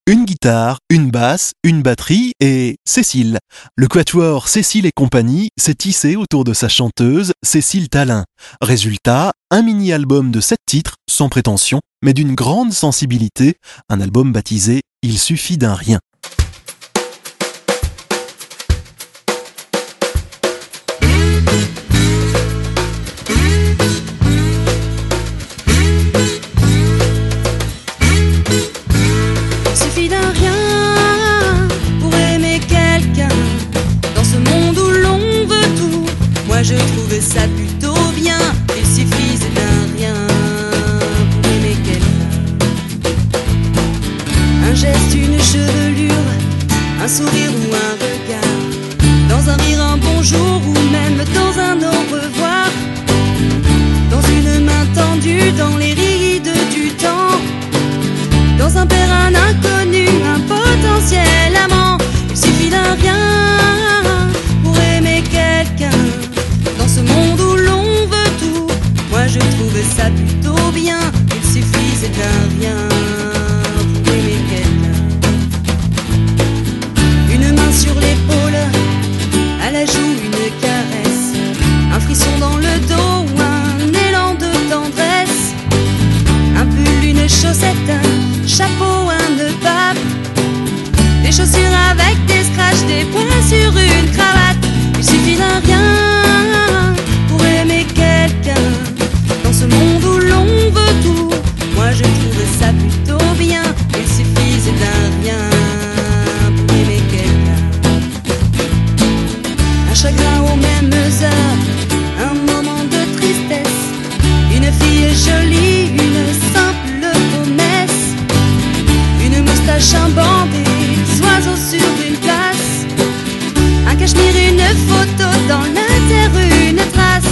Une guitare, une basse, une batterie et Cécile. Le quatuor Cécile et compagnie s'est tissé autour de sa chanteuse Cécile Tallin. Résultat, un mini-album de 7 titres, sans prétention, mais d'une grande sensibilité, un album baptisé « Il suffit d'un rien ». Suffit d'un rien pour aimer quelqu'un. Dans ce monde où l'on veut tout, moi je trouvais ça plutôt bien. Il suffisait d'un rien pour aimer quelqu'un. Un geste, une chevelure, un sourire ou un regard. Dans un rire, un bonjour ou même dans un au revoir. Dans une main tendue, dans les rides du temps. Dans un père, un inconnu, un potentiel amant. Il suffit d'un rien pour aimer quelqu'un. Dans ce monde où l'on veut tout, moi je trouvais ça plutôt bien. Il suffisait d'un rien pour aimer quelqu'un. Une main sur l'épaule, à la joue une caresse, un frisson dans le dos ou un élan de tendresse. Un pull, une chaussette, un chapeau, un nœud pape, des chaussures avec des scratchs, des points sur une cravate. Il suffit d'un rien pour aimer quelqu'un. Dans ce monde où l'on veut tout, moi je trouvais ça plutôt bien. Il suffisait d'un rien pour aimer quelqu'un. Un chagrin aux mêmes heures, un moment de tristesse, une fille jolie, une simple promesse, une moustache, un banc, des oiseaux sur une place, un cachemire, une photo, dans l'inter une trace.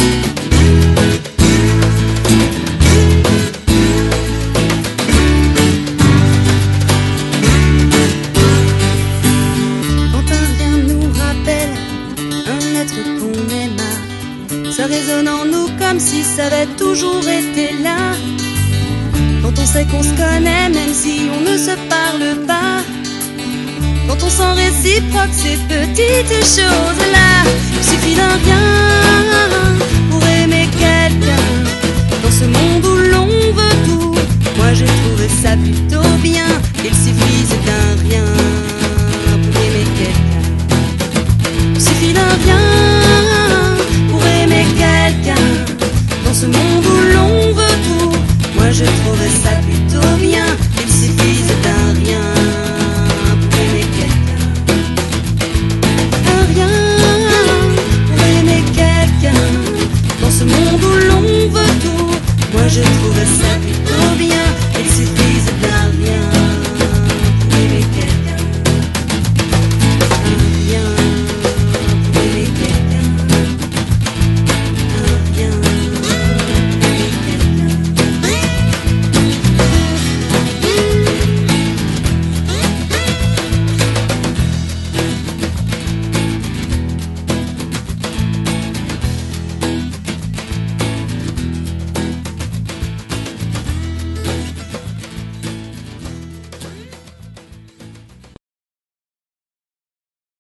Quand un rien nous rappelle un être qu'on aima, ça résonne en nous comme si ça avait toujours été là. Quand on sait qu'on se connaît même si on ne se parle pas, quand on sent réciproque ces petites choses-là. Il suffit d'un rien pour aimer quelqu'un. Dans ce monde où l'on veut tout, moi je trouvais ça plutôt bien. Il suffisait d'un rien pour aimer quelqu'un. Il suffit d'un rien pour aimer quelqu'un. Dans ce monde où l'on veut tout, moi je trouvais ça plutôt bien. Il suffisait d'un rien pour aimer quelqu'un. Un rien pour aimer quelqu'un. Dans ce monde où l'on veut tout, moi je trouvais ça plutôt bien.